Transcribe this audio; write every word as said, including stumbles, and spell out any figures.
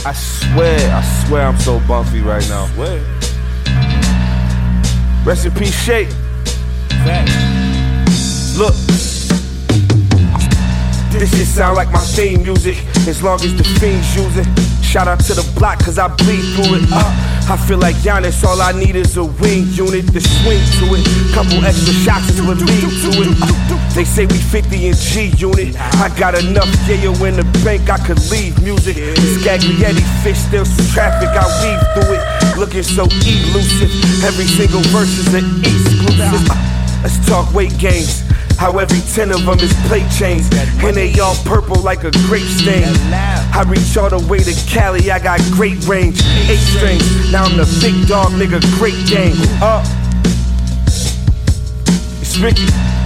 I swear, I swear I'm so bumpy right now. Swear. Rest in peace, Shake. Fact. Look, this shit sound like my theme music, as long as the fiends use it. Shout out to the block, cause I bleed through it. uh, I feel like Giannis, all I need is a wing unit to swing to it. Couple extra shots is what lead to it. uh, They say we fifty in G unit. I got enough yayo in the bank, I could leave music. This Gaglietti fish, still some traffic, I weave through it. Looking so elusive, every single verse is an exclusive. uh, Let's talk weight gains. How every ten of them is plate chains, and they all purple like a grape stain. I reach all the way to Cali, I got great range. Eight strings, now I'm the big dog, nigga, great game. Uh, it's Ricky.